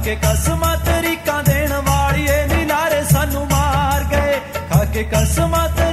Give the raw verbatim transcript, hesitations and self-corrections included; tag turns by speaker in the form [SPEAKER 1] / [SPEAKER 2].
[SPEAKER 1] ਕੇ ਕਸਮਾਂ ਤਰੀਕਾਂ ਦੇਣ ਵਾਲੀਏ ਨੀ ਨਾਰੇ ਸਾਨੂੰ ਮਾਰ ਗਏ, ਖਾ ਕੇ ਕਸਮਾਂ